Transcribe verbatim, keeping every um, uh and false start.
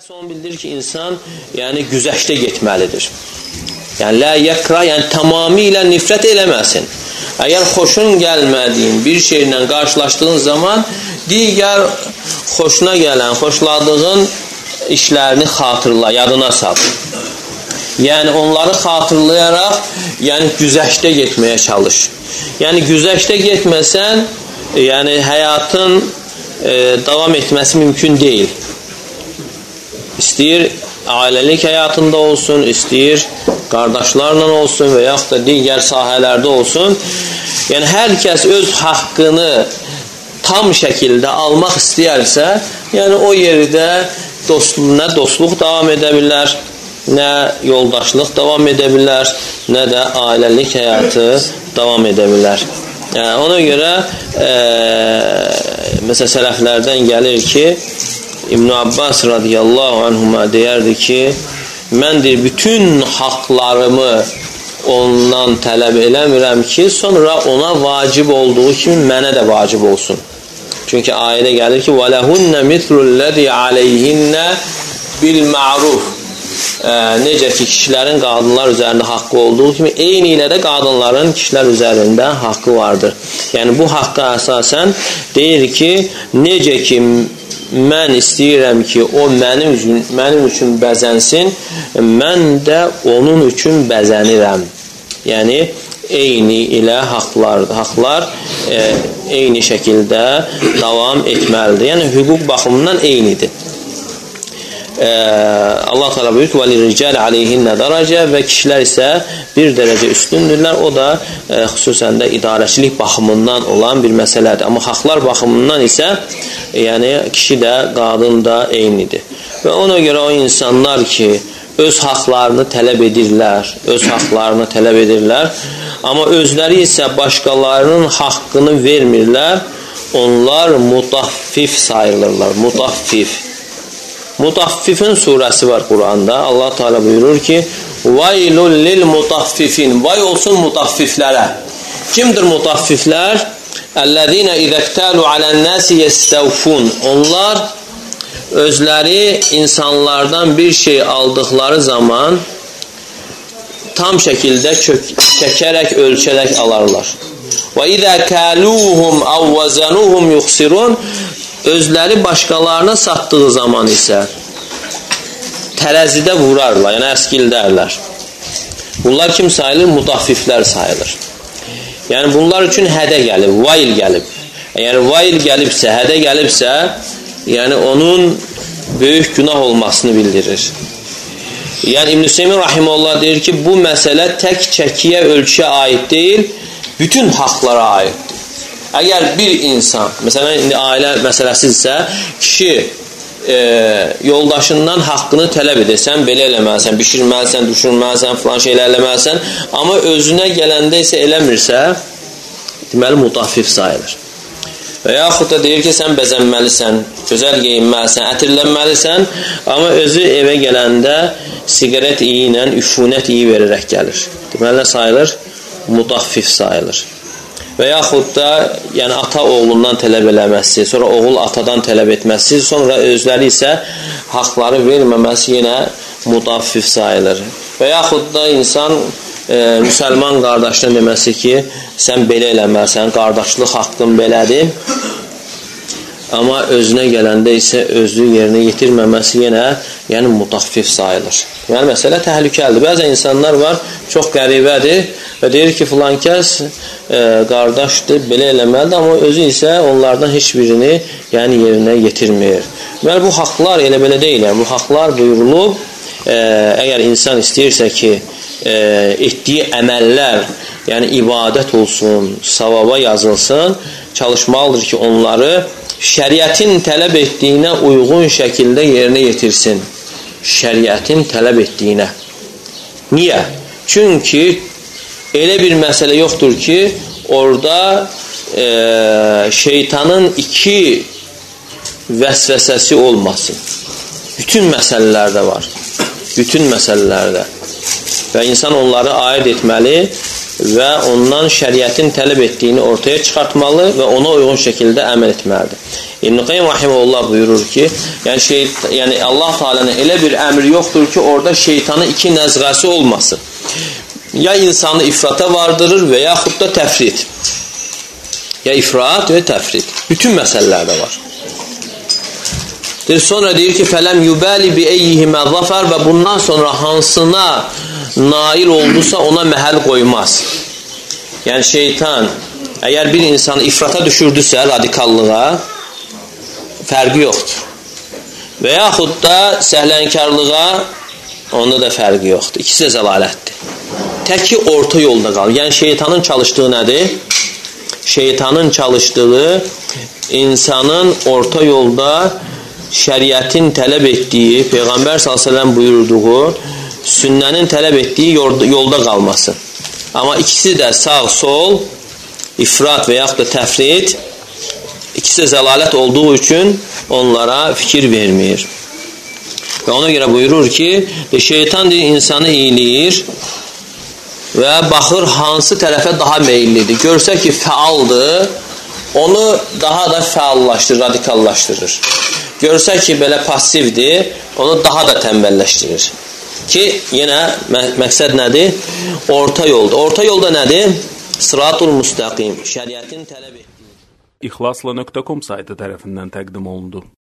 Son bildirir ki insan yani güzəştə getməlidir. Yani la yakra yani tamamilə nifrət eləməsin. Eğer xoşun gəlmədiyin bir şeylə qarşılaşdığın zaman digər xoşuna gələn, xoşladığın işlərini xatırla, yadına sal. Yani onları xatırlayaraq yani güzəştə getməyə çalış. Yani güzəştə getməsən yani həyatın e, davam etməsi mümkün değil. İstəyir ailəlik həyatında olsun, istəyir qardaşlarla olsun və yaxud da digər sahələrdə olsun. Yəni hər kəs öz haqqını tam şəkildə almaq istəyərsə, yəni o yerdə dost, nə dostluq davam edə bilər, nə yoldaşlıq davam edə bilər, nə də ailəlik həyatı davam edə bilər. Yəni ona görə e, məsələn sələflərdən gəlir ki, İbn Abbas radiyallahu anhuma deyərdi ki, mən deyir, bütün haqlarımı ondan tələb eləmirəm ki, sonra ona vacib olduğu kimi mənə də vacib olsun. Çünki ayədə gəlir ki, وَلَهُنَّ مِثْلُ الَّذِي عَلَيْهِنَّ بِالْمَعْرُفِ e, Necə ki, kişilərin qadınlar üzərində haqqı olduğu kimi, eyni ilə də qadınların kişilər üzərində haqqı vardır. Yəni, bu haqqa əsasən deyir ki, necə ki, mən istəyirəm ki, o mənim üçün, mənim üçün bəzənsin, mən də onun üçün bəzənirəm. Yəni, eyni ilə haqlar, haqlar e, eyni şəkildə davam etməlidir. Yəni, hüquq baxımından eynidir. E, Allah Teala buyurur ki, وَلِرِجَالِ عَلَيْهِنَّ دَرَجَ və kişilər isə bir dərəcə üstündürlər. O da e, xüsusən də idarəçilik baxımından olan bir məsələdir. Amma haqlar baxımından isə yəni kişi də, qadın da eynidir. Və ona görə o insanlar ki, öz haqlarını tələb edirlər, öz haqlarını tələb edirlər, amma özləri isə başqalarının haqqını vermirlər, onlar mutaffif sayılırlar, mutaffif. Mutaffifin surəsi var Quranda. Allah Teala buyurur ki, vaylul lil mutaffifin. Vay olsun mutaffiflərə. Kimdir mutaffiflər? Əllezine izəktalu alən-nasi yestəvfun. Onlar özləri insanlardan bir şey aldıqları zaman tam şəkildə çəkərək, ölçərək alarlar. Və izə kəluhum əv vəzənuhum yuxsirun. Özləri başqalarına satdığı zaman isə tərəzidə vurarlar, yəni əskildərlər. Bunlar kim sayılır? Mutaffiflər sayılır. Yəni bunlar üçün hədə gəlib, vail gəlib. Yəni vail gəlibsə, hədə gəlibsə, yəni onun böyük günah olmasını bildirir. Yəni İbn Hüseymin rahimehullah deyir ki, bu məsələ tək çəkiyə, ölçüyə aid deyil, bütün haqlara aiddir. Əgər bir insan, məsələn, indi ailə məsələsidirsə, kişi e, yoldaşından haqqını tələb edirsən, belə eləməlisən, bişirməlisən, düşürməlisən, filan şeylər eləməlisən, amma özünə gələndə isə eləmirsə, deməli, mutaffif sayılır. Və yaxud da deyir ki, sən bəzənməlisən, gözəl geyinməlisən, ətirlənməlisən, amma özü evə gələndə siqaret iyi ilə, üfunət iyi verərək gəlir. Deməli, nə sayılır? Mutaffif sayılır. Və yaxud da yəni ata oğlundan tələb eləməsi, sonra oğul atadan tələb etməsi, sonra özləri isə haqları verməməsi yenə mutaffif sayılır. Və yaxud da insan e, müsəlman qardaşına deməsi ki, sən belə eləməlisən, qardaşlıq haqqın belədir, amma özünə gələndə isə özü yerinə yetirməməsi yenə yəni mutaffif sayılır. Yəni məsələ təhlükəlidir. Bəzən insanlar var, çox qəribədir və deyir ki, filan kəs e, qardaşdır, belə eləməlidir, amma özü isə onlardan heç birini yəni yerinə yetirmir. Deməli, bu haqlar elə belə deyil. Yəni, bu haqlar buyurulub, e, əgər insan istəyirsə ki, e, etdiyi əməllər, yəni ibadət olsun, savaba yazılsın, çalışmalıdır ki, onları şəriətin tələb etdiyinə uyğun şəkildə yerinə yetirsin. Şəriətin tələb etdiyinə. Niyə? Çünki elə bir məsələ yoxdur ki, orada e, şeytanın iki vəsvəsəsi olmasın. Bütün məsələlərdə var. Bütün məsələlərdə. Və insan onları aid etməli və ondan şəriətin tələb etdiyini ortaya çıxartmalı və ona uyğun şəkildə əməl etməlidir. İbn Qayyim rahimehullah buyurur ki, yəni şey, yəni Allah Taala'nın elə bir əmri yoxdur ki, orada şeytanın iki nəzğəsi olmasın. Ya insanı ifrata vardırır və yaxud da təfrit. Ya ifrat və təfrit. Bütün məsələlərdə var. Sonra deyir ki, fələm yubali bi eyyihimə zafər və bundan sonra hansına nail oldusa ona məhəl qoymaz. Yəni şeytan əgər bir insanı ifrata düşürdüsə, radikallığa, fərqi yoxdur. Və yaxud da səhlənkarlığa, onda da fərqi yoxdur. İkisi də zəlalətdir. Təki orta yolda qalır. Yəni şeytanın çalışdığı nədir? Şeytanın çalışdığı insanın orta yolda şəriətin tələb etdiyi, Peyğəmbər sallallahu əleyhi və səlləm buyurduğu, sünnənin tələb etdiyi yolda qalması. Amma ikisi də sağ, sol, ifrat və yaxud da təfrit, ikisi də zəlalət olduğu üçün onlara fikir vermir. Və ona görə buyurur ki, şeytan deyir, insanı iyiləyir və baxır hansı tərəfə daha meyillidir. Görsə ki, fəaldır, onu daha da fəallaşdırır, radikallaşdırır. Görsə ki, belə passivdir, onu daha da tənbəlləşdirir. Ki, yenə məqsəd nədir? Orta yolda. Orta yolda nədir? Sıratul müstəqim, şəriətin tələb etdiyi. İxlasla nöqtə com saytı tərəfindən təqdim olundu.